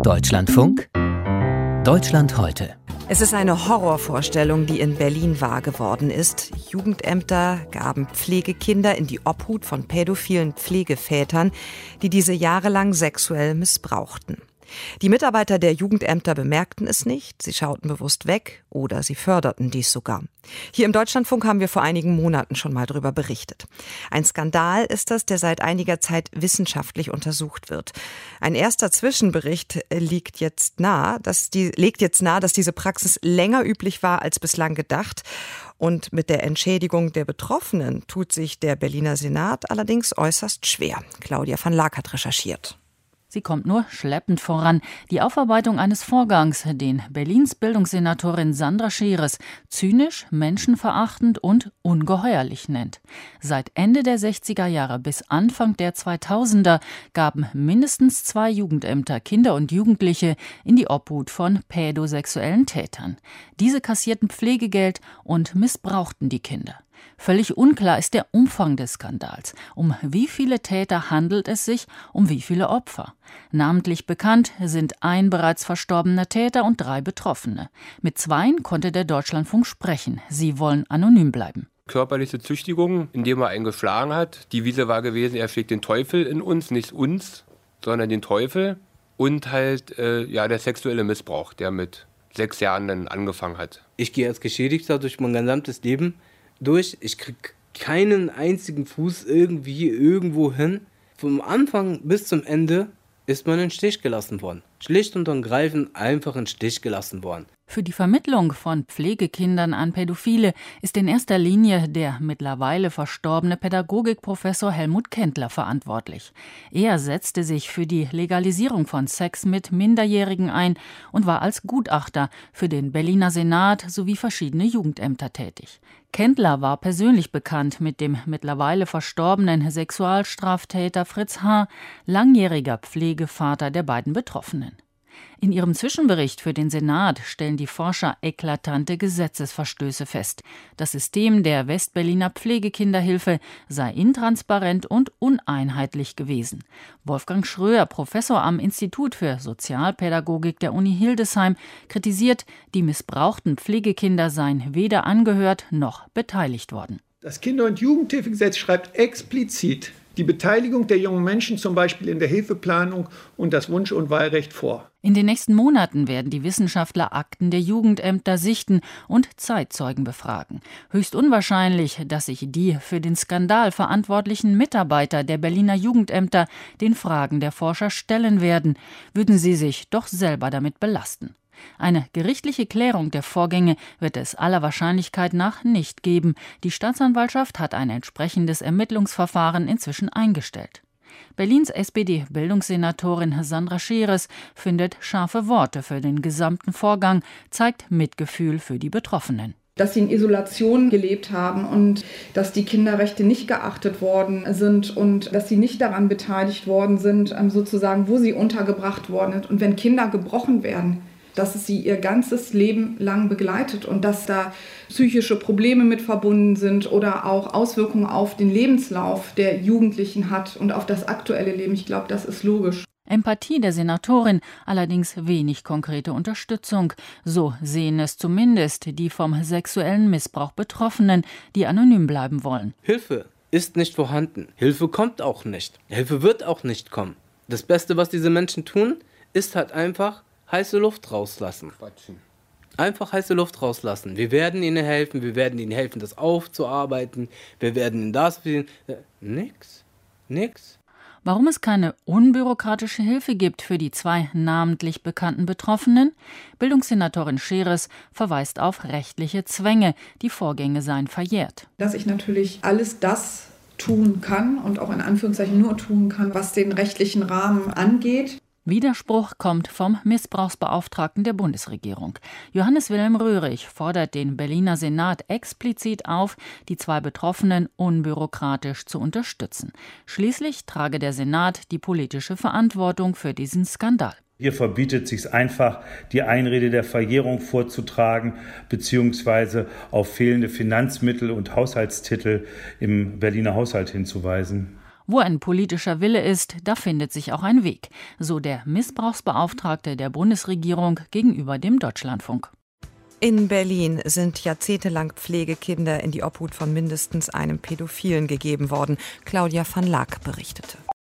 Deutschlandfunk Deutschland heute. Es ist eine Horrorvorstellung, die in Berlin wahr geworden ist. Jugendämter gaben Pflegekinder in die Obhut von pädophilen Pflegevätern, die diese jahrelang sexuell missbrauchten. Die Mitarbeiter der Jugendämter bemerkten es nicht, sie schauten bewusst weg oder sie förderten dies sogar. Hier im Deutschlandfunk haben wir vor einigen Monaten schon mal darüber berichtet. Ein Skandal ist das, der seit einiger Zeit wissenschaftlich untersucht wird. Ein erster Zwischenbericht legt jetzt nahe, dass diese Praxis länger üblich war als bislang gedacht. Und mit der Entschädigung der Betroffenen tut sich der Berliner Senat allerdings äußerst schwer. Claudia van Laak hat recherchiert. Sie kommt nur schleppend voran. Die Aufarbeitung eines Vorgangs, den Berlins Bildungssenatorin Sandra Scheres zynisch, menschenverachtend und ungeheuerlich nennt. Seit Ende der 60er Jahre bis Anfang der 2000er gaben mindestens 2 Jugendämter Kinder und Jugendliche in die Obhut von pädosexuellen Tätern. Diese kassierten Pflegegeld und missbrauchten die Kinder. Völlig unklar ist der Umfang des Skandals. Um wie viele Täter handelt es sich, um wie viele Opfer? Namentlich bekannt sind ein bereits verstorbener Täter und 3 Betroffene. Mit 2 konnte der Deutschlandfunk sprechen. Sie wollen anonym bleiben. Körperliche Züchtigung, indem er einen geschlagen hat. Die Wiese war gewesen, er schlägt den Teufel in uns, nicht uns, sondern den Teufel. Und halt der sexuelle Missbrauch, der mit 6 Jahren dann angefangen hat. Ich gehe als Geschädigter durch mein gesamtes Leben durch. Ich kriege keinen einzigen Fuß irgendwie irgendwo hin. Vom Anfang bis zum Ende ist man in Stich gelassen worden. Schlicht und ergreifend einfach in Stich gelassen worden. Für die Vermittlung von Pflegekindern an Pädophile ist in erster Linie der mittlerweile verstorbene Pädagogikprofessor Helmut Kendler verantwortlich. Er setzte sich für die Legalisierung von Sex mit Minderjährigen ein und war als Gutachter für den Berliner Senat sowie verschiedene Jugendämter tätig. Kendler war persönlich bekannt mit dem mittlerweile verstorbenen Sexualstraftäter Fritz H., langjähriger Pflegevater der beiden Betroffenen. In ihrem Zwischenbericht für den Senat stellen die Forscher eklatante Gesetzesverstöße fest. Das System der Westberliner Pflegekinderhilfe sei intransparent und uneinheitlich gewesen. Wolfgang Schröer, Professor am Institut für Sozialpädagogik der Uni Hildesheim, kritisiert, die missbrauchten Pflegekinder seien weder angehört noch beteiligt worden. Das Kinder- und Jugendhilfegesetz schreibt explizit die Beteiligung der jungen Menschen zum Beispiel in der Hilfeplanung und das Wunsch- und Wahlrecht vor. In den nächsten Monaten werden die Wissenschaftler Akten der Jugendämter sichten und Zeitzeugen befragen. Höchst unwahrscheinlich, dass sich die für den Skandal verantwortlichen Mitarbeiter der Berliner Jugendämter den Fragen der Forscher stellen werden, würden sie sich doch selber damit belasten. Eine gerichtliche Klärung der Vorgänge wird es aller Wahrscheinlichkeit nach nicht geben. Die Staatsanwaltschaft hat ein entsprechendes Ermittlungsverfahren inzwischen eingestellt. Berlins SPD-Bildungssenatorin Sandra Scheres findet scharfe Worte für den gesamten Vorgang, zeigt Mitgefühl für die Betroffenen. Dass sie in Isolation gelebt haben und dass die Kinderrechte nicht geachtet worden sind und dass sie nicht daran beteiligt worden sind, sozusagen, wo sie untergebracht worden sind. Und wenn Kinder gebrochen werden, dass es sie ihr ganzes Leben lang begleitet und dass da psychische Probleme mit verbunden sind oder auch Auswirkungen auf den Lebenslauf der Jugendlichen hat und auf das aktuelle Leben. Ich glaube, das ist logisch. Empathie der Senatorin, allerdings wenig konkrete Unterstützung. So sehen es zumindest die vom sexuellen Missbrauch Betroffenen, die anonym bleiben wollen. Hilfe ist nicht vorhanden. Hilfe kommt auch nicht. Hilfe wird auch nicht kommen. Das Beste, was diese Menschen tun, ist halt einfach heiße Luft rauslassen. Einfach heiße Luft rauslassen. Wir werden ihnen helfen, das aufzuarbeiten. Wir werden ihnen das... Nix. Warum es keine unbürokratische Hilfe gibt für die 2 namentlich bekannten Betroffenen? Bildungssenatorin Scheres verweist auf rechtliche Zwänge. Die Vorgänge seien verjährt. Dass ich natürlich alles das tun kann und auch in Anführungszeichen nur tun kann, was den rechtlichen Rahmen angeht. Widerspruch kommt vom Missbrauchsbeauftragten der Bundesregierung. Johannes Wilhelm Röhrig fordert den Berliner Senat explizit auf, die 2 Betroffenen unbürokratisch zu unterstützen. Schließlich trage der Senat die politische Verantwortung für diesen Skandal. Hier verbietet es sich einfach, die Einrede der Verjährung vorzutragen bzw. auf fehlende Finanzmittel und Haushaltstitel im Berliner Haushalt hinzuweisen. Wo ein politischer Wille ist, da findet sich auch ein Weg, so der Missbrauchsbeauftragte der Bundesregierung gegenüber dem Deutschlandfunk. In Berlin sind jahrzehntelang Pflegekinder in die Obhut von mindestens einem Pädophilen gegeben worden. Claudia van Laak berichtete.